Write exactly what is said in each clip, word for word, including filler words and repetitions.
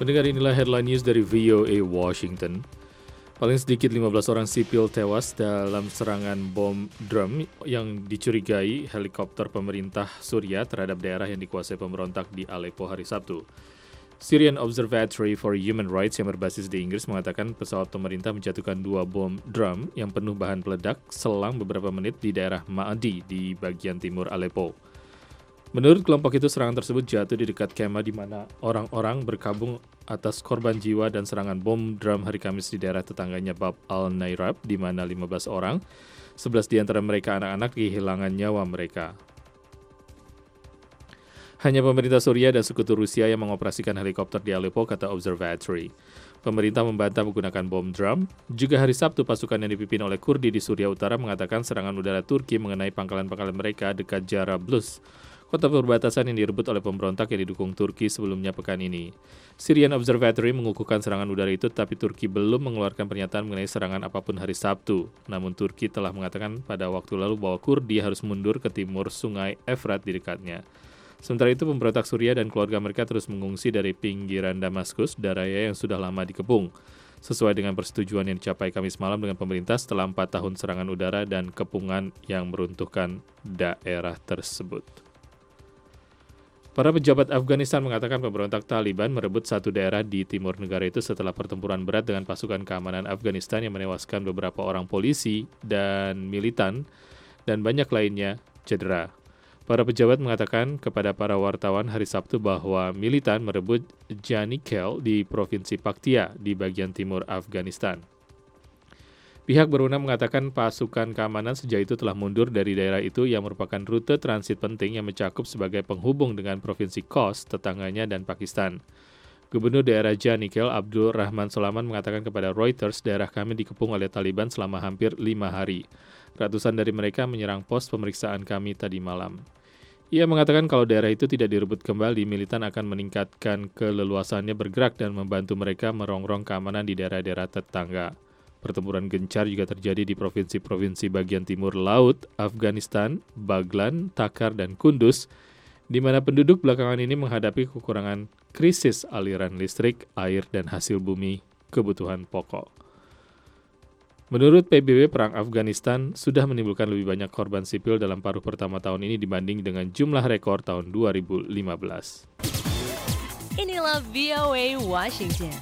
Pendengar, inilah headline news dari V O A Washington. Paling sedikit lima belas orang sipil tewas dalam serangan bom drum yang dicurigai helikopter pemerintah Suriah terhadap daerah yang dikuasai pemberontak di Aleppo hari Sabtu. Syrian Observatory for Human Rights yang berbasis di Inggris mengatakan pesawat pemerintah menjatuhkan dua bom drum yang penuh bahan peledak selang beberapa menit di daerah Ma'adi di bagian timur Aleppo. Menurut kelompok itu, serangan tersebut jatuh di dekat kemah di mana orang-orang berkabung atas korban jiwa dan serangan bom drum hari Kamis di daerah tetangganya Bab al-Nairab di mana lima belas orang, sebelas di antara mereka anak-anak, kehilangan nyawa mereka. Hanya pemerintah Suriah dan sekutu Rusia yang mengoperasikan helikopter di Aleppo, kata Observatory. Pemerintah membantah menggunakan bom drum. Juga hari Sabtu, pasukan yang dipimpin oleh Kurdi di Suriah Utara mengatakan serangan udara Turki mengenai pangkalan-pangkalan mereka dekat Jarablus, kota perbatasan yang direbut oleh pemberontak yang didukung Turki sebelumnya pekan ini. Syrian Observatory mengukuhkan serangan udara itu, tapi Turki belum mengeluarkan pernyataan mengenai serangan apapun hari Sabtu. Namun Turki telah mengatakan pada waktu lalu bahwa Kurdi harus mundur ke timur sungai Efrat di dekatnya. Sementara itu, pemberontak Suriah dan keluarga mereka terus mengungsi dari pinggiran Damaskus, daerah yang sudah lama dikepung, sesuai dengan persetujuan yang dicapai Kamis malam dengan pemerintah setelah empat tahun serangan udara dan kepungan yang meruntuhkan daerah tersebut. Para pejabat Afghanistan mengatakan pemberontak Taliban merebut satu daerah di timur negara itu setelah pertempuran berat dengan pasukan keamanan Afghanistan yang menewaskan beberapa orang polisi dan militan dan banyak lainnya cedera. Para pejabat mengatakan kepada para wartawan hari Sabtu bahwa militan merebut Janikel di Provinsi Paktia di bagian timur Afghanistan. Pihak berwenang mengatakan pasukan keamanan sejak itu telah mundur dari daerah itu yang merupakan rute transit penting yang mencakup sebagai penghubung dengan Provinsi Khost, tetangganya, dan Pakistan. Gubernur daerah Janikel, Abdul Rahman Solaman, mengatakan kepada Reuters, daerah kami dikepung oleh Taliban selama hampir lima hari. Ratusan dari mereka menyerang pos pemeriksaan kami tadi malam. Ia mengatakan kalau daerah itu tidak direbut kembali, militan akan meningkatkan keleluasannya bergerak dan membantu mereka merongrong keamanan di daerah-daerah tetangga. Pertempuran gencar juga terjadi di provinsi-provinsi bagian timur laut, Afghanistan, Baghlan, Takhar, dan Kunduz, di mana penduduk belakangan ini menghadapi kekurangan krisis aliran listrik, air, dan hasil bumi kebutuhan pokok. Menurut P B B, perang Afghanistan sudah menimbulkan lebih banyak korban sipil dalam paruh pertama tahun ini dibanding dengan jumlah rekor tahun dua ribu lima belas. Inilah V O A Washington.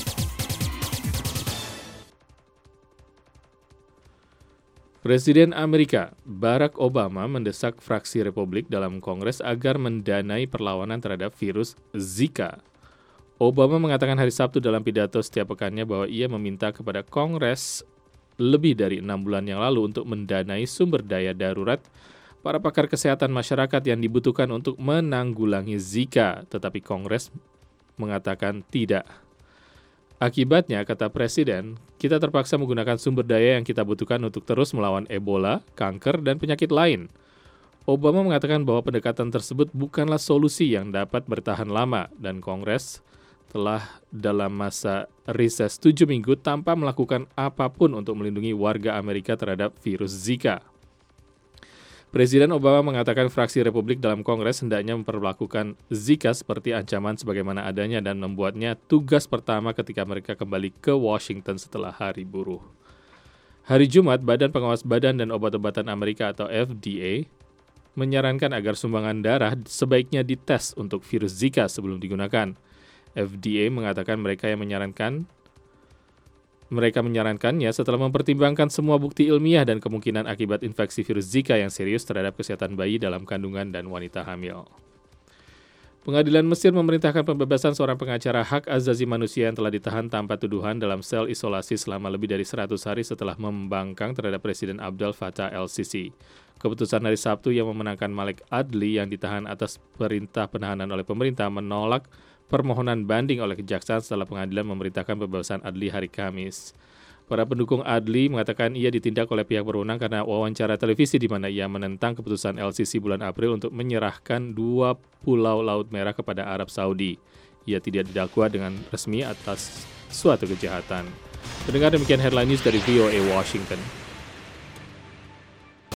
Presiden Amerika Barack Obama mendesak fraksi Republik dalam Kongres agar mendanai perlawanan terhadap virus Zika. Obama mengatakan hari Sabtu dalam pidato setiap pekannya bahwa ia meminta kepada Kongres lebih dari enam bulan yang lalu untuk mendanai sumber daya darurat para pakar kesehatan masyarakat yang dibutuhkan untuk menanggulangi Zika, tetapi Kongres mengatakan tidak. Akibatnya, kata Presiden, kita terpaksa menggunakan sumber daya yang kita butuhkan untuk terus melawan Ebola, kanker, dan penyakit lain. Obama mengatakan bahwa pendekatan tersebut bukanlah solusi yang dapat bertahan lama, dan Kongres telah dalam masa reses tujuh minggu tanpa melakukan apapun untuk melindungi warga Amerika terhadap virus Zika. Presiden Obama mengatakan fraksi Republik dalam Kongres hendaknya memperlakukan Zika seperti ancaman sebagaimana adanya dan membuatnya tugas pertama ketika mereka kembali ke Washington setelah hari buruh. Hari Jumat, Badan Pengawas Badan dan Obat-obatan Amerika atau F D A menyarankan agar sumbangan darah sebaiknya dites untuk virus Zika sebelum digunakan. F D A mengatakan mereka yang menyarankan mereka menyarankannya setelah mempertimbangkan semua bukti ilmiah dan kemungkinan akibat infeksi virus Zika yang serius terhadap kesehatan bayi dalam kandungan dan wanita hamil. Pengadilan Mesir memerintahkan pembebasan seorang pengacara hak asasi manusia yang telah ditahan tanpa tuduhan dalam sel isolasi selama lebih dari seratus hari setelah membangkang terhadap Presiden Abdel Fattah el-Sisi. Keputusan hari Sabtu yang memenangkan Malik Adli yang ditahan atas perintah penahanan oleh pemerintah menolak permohonan banding oleh kejaksaan setelah pengadilan memerintahkan pembebasan Adli hari Kamis. Para pendukung Adli mengatakan ia ditindak oleh pihak berwenang karena wawancara televisi di mana ia menentang keputusan el-Sisi bulan April untuk menyerahkan dua pulau Laut Merah kepada Arab Saudi. Ia tidak didakwa dengan resmi atas suatu kejahatan. Pendengar, demikian headline news dari V O A Washington.